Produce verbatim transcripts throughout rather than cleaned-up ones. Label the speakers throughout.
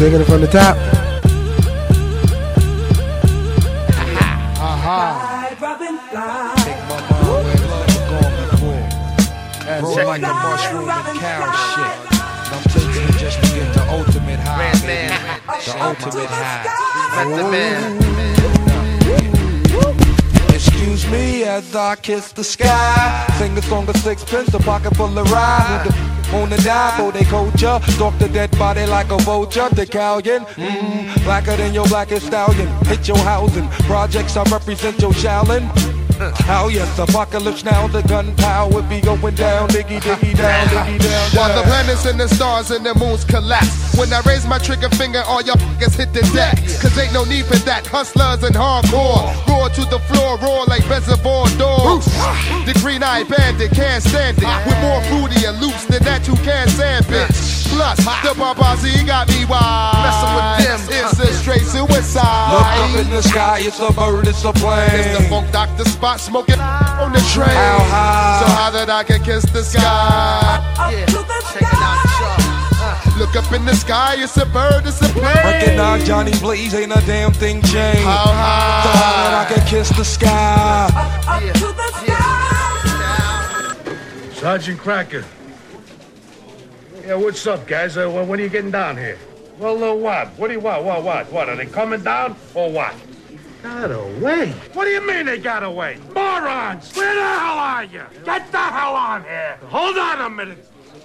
Speaker 1: Taking it from the top.
Speaker 2: Roll like a mushroom and cow shit. I'm taking it just to get the ultimate high, baby. The ultimate high. Excuse me as I kiss the sky. Sing a song of sixpence, a pocket full of rhyme. On the dive, oh they culture. Stalk the dead body like a vulture. Decalion, mmm, blacker than your blackest stallion. Hit your housing, projects I represent your Shaolin. Oh yes, apocalypse now, the gunpowder be going down, diggy diggy down, diggy down, down.
Speaker 3: While the planets and the stars and the moons collapse. When I raise my trigger finger, all y'all f***ers hit the deck. Cause ain't no need for that, hustlers and hardcore. Roar to the floor, roar like reservoir dogs. The green-eyed bandit can't stand it. With more fruity and loops than that you can't stand, bitch. Plus, the Barbazi got me wild. Messing with them, it's a straight suicide.
Speaker 2: Look up in the sky, it's a bird, it's a plane.
Speaker 3: It's the Funk Doctor Spot smoking on the train.
Speaker 2: How high?
Speaker 3: So high that I can kiss the sky.
Speaker 4: Yeah, check it out, uh.
Speaker 3: Look up in the sky, it's a bird, it's a plane.
Speaker 2: Recognize Johnny Blaze, ain't a damn thing changed.
Speaker 3: How high?
Speaker 2: So high that I can kiss the sky.
Speaker 4: Yeah, to the sky.
Speaker 5: Sergeant Cracker. Yeah, what's up, guys? Uh, when are you getting down here? Well, uh, what? What do you want? What, what, what? Are they coming down or what? Got away? What do you mean they got away? Morons! Where the hell are you? Get the hell on here! Hold on a minute!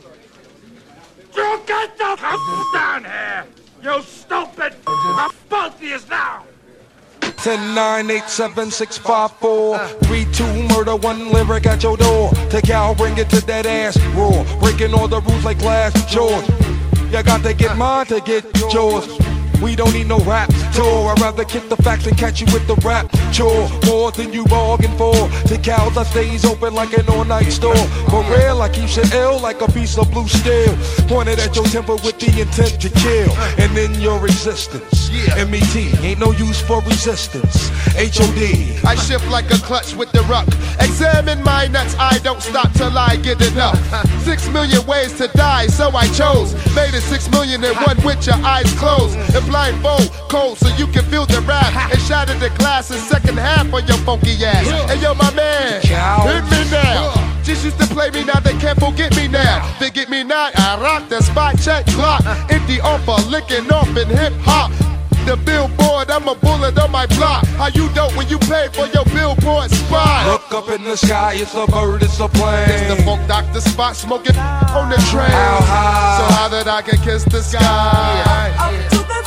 Speaker 5: You get the hell down here! You stupid! I'm both of you now!
Speaker 2: ten nine eight seven six five four three two murder, one lyric at your door. Take out, bring it to that ass roar. Breaking all the rules like glass jaws. You got to get mine to get yours. We don't need no rap tour. I'd rather kick the facts and catch you with the rap chore. More than you bargained for. To cows, I stays open like an all-night store. For real, I keep shit ill like a piece of blue steel. Pointed at your temper with the intent to kill. And in your existence, M E T ain't no use for resistance. H O D
Speaker 3: I shift like a clutch with the ruck. Examine my nuts, I don't stop till I get enough. Six million ways to die, so I chose. Made it six million and one with your eyes closed. And blindfold, cold, so you can feel the rap. And shatter the glass in second half of your funky ass. Hey yo, my man, hit me now. Just used to play me, now they can't forget me now. They get me now, I rock the spot, check clock. Empty offer, licking off in hip hop. The billboard, I'm a bullet on my block. How you dope when you pay for your billboard spot?
Speaker 2: Look up in the sky, it's a bird, it's a plane.
Speaker 3: It's the Funk Doctor Spot smoking on the train.
Speaker 2: How high?
Speaker 3: So high that I can kiss the sky.
Speaker 4: Up to the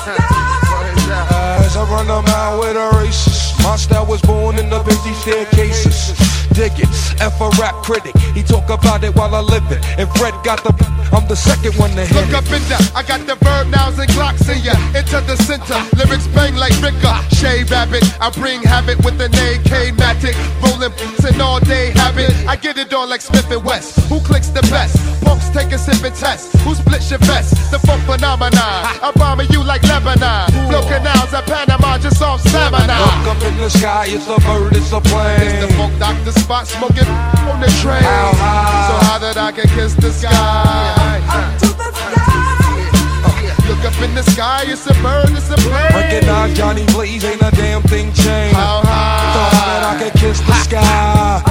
Speaker 4: sky.
Speaker 2: As I run a mile with a racist, my style was born in the busy staircases. Dig it, F a rap critic. He talk about it while I live it. And Fred got the, I'm the second one to hit
Speaker 3: Look
Speaker 2: it.
Speaker 3: up in there, I got the verb nows and glocks in ya. Into the center, lyrics bang like Ricker. Shave rabbit, I bring habit with an A K Matic. Rolling an all day habit. I get it on like Smith and West. Who clicks the best? Punks take a sip and test. Who splits your vest? The funk phenomenon. I'm bombing you like Lebanon. Blow canals at Panama just off stamina.
Speaker 2: Look up in the sky, it's a bird, it's a plane.
Speaker 3: It's the Funk Doctor Spot smoking on the train.
Speaker 2: How high?
Speaker 3: So high that I can kiss the sky.
Speaker 4: Up to the sky.
Speaker 3: Look up in the sky, it's a bird, it's a plane.
Speaker 2: Recognize Johnny Blaze, ain't a damn thing changed.
Speaker 3: How high?
Speaker 2: So high that I can kiss the sky.